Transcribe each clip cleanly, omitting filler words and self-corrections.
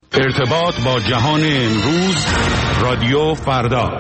ارتباط با جهان امروز، رادیو فردا.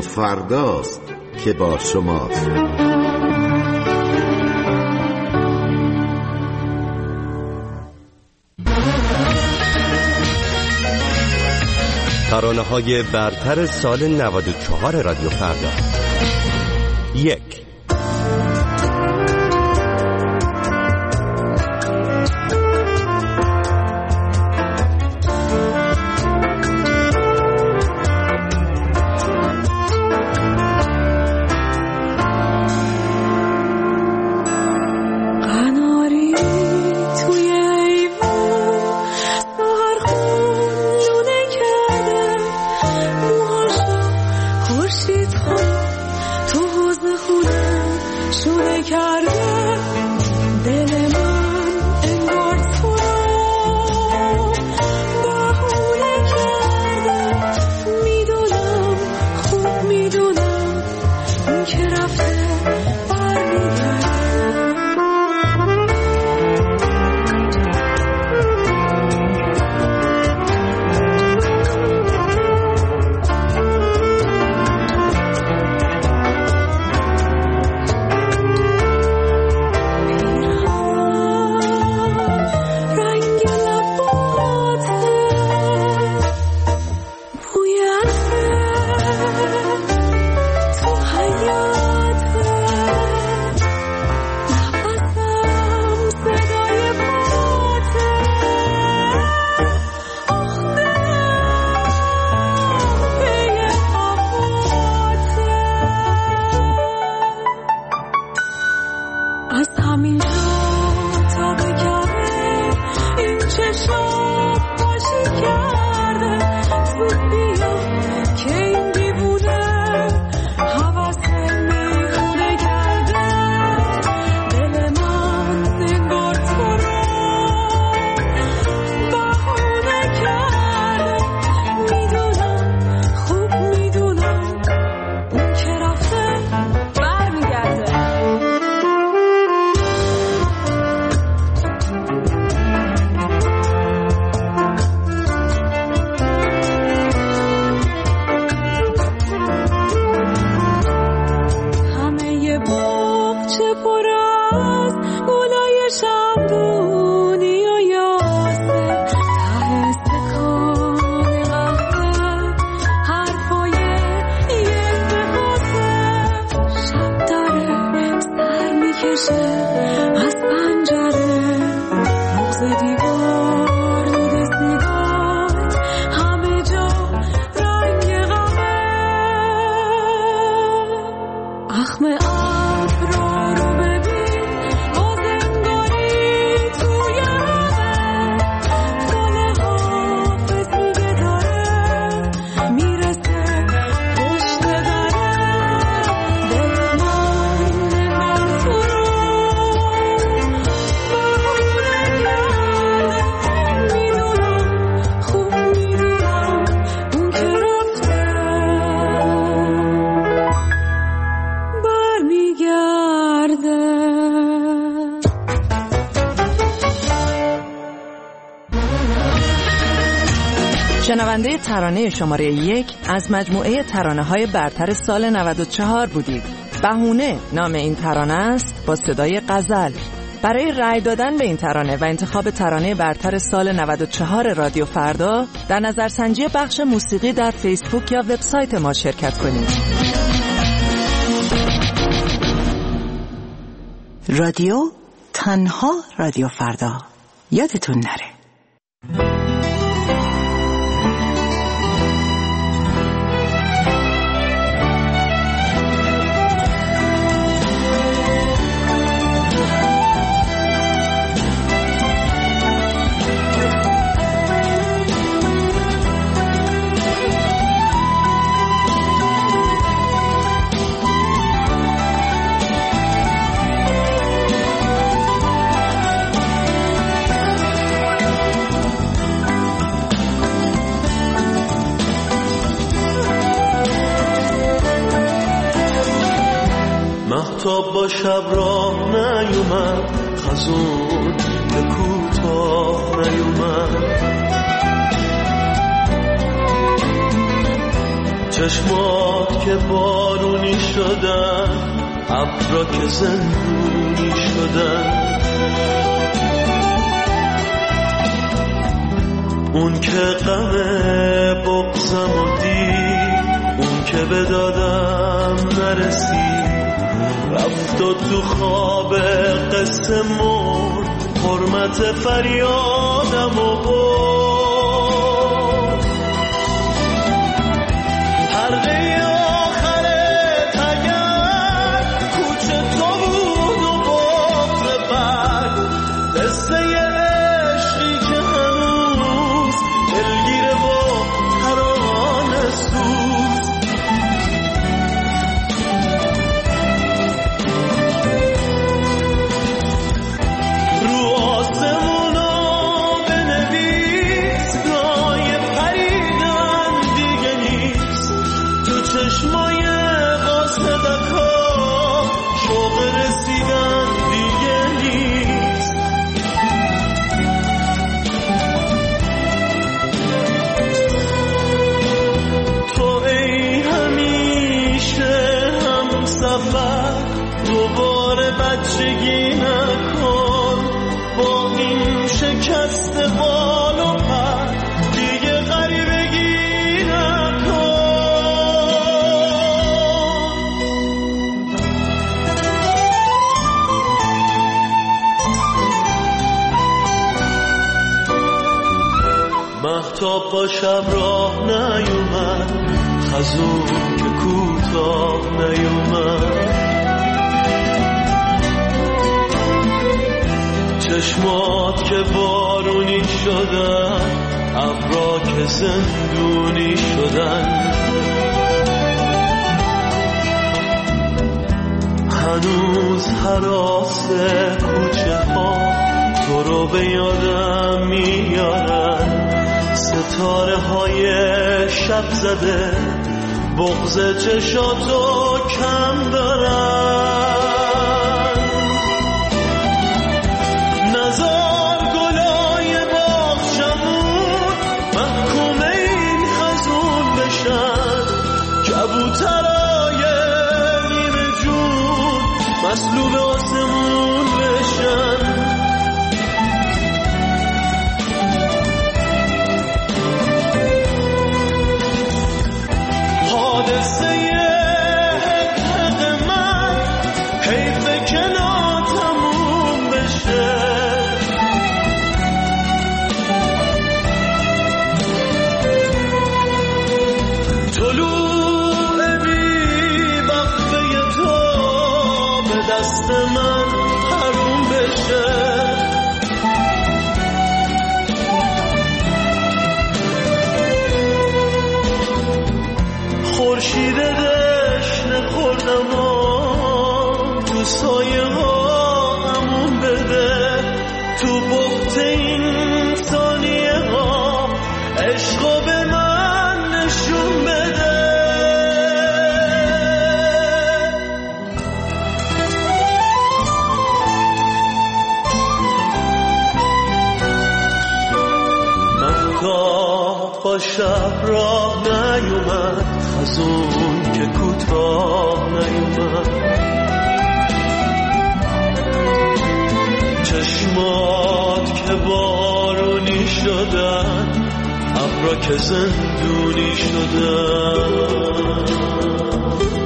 فرداست که با شماست. ترانه‌های برتر سال 94 رادیو فردا. 1. شنونده ترانه شماره 1 از مجموعه ترانه‌های برتر سال 94 بودید. بهونه نام این ترانه است با صدای غزل. برای رأی دادن به این ترانه و انتخاب ترانه برتر سال 94 رادیو فردا در نظرسنجی بخش موسیقی در فیسبوک یا وبسایت ما شرکت کنید. رادیو تنها رادیو فردا، یادتون نره. مهتاب با شب راه نیومد، خزون به کوتاه نیومد، چشمات که بارونی شدن، ابرا که زندونی شدن. اون که غم بغضمو دید، اون که به دادم نرسید، رفت و تو خواب قصه مرد، حرمت فریادمو برد. حلقه آخرت اگر کوچه تو بود و بغض برگ، قصه عشقی که هنوز دلگیره و ترانه سوز. رو آسمونا بنویس رای پریدن دیگه نیست، تو چشمای قاصدکا شوق رسیدن دیگه نیست. تو ای همیشه هم سفر، دوباره بچگی نکن، با این شکست بال و پر دیگه غریبگی نکن. مهتاب با شب راه نیومد، خزون که کوتاه نیومد. چشمات که بارونی شدن، ابرا که زندونی شدن. هنوز هراس کوچه ها تو رو به یادم میارن، ستاره های شب زده بغض چشاتو کم دارن. نزار گلای باغچمون محکوم این خزون بشن، کبوترای نیمه جون مسلوب آسمون بشن. حادثه حق من حیف که ناتموم بشه. طلوع بی وقفه تو به دست من حروم بشه. خورشید دشنه خوردم و تو سایه ها امون بده، تو بخت این ثانیه ها عشقو به من نشون بده. مهتاب با شب راه نیومد، خزون که کوتاه نیومد. چشمات که بارونی شدن، ابرا که زندونی شدن.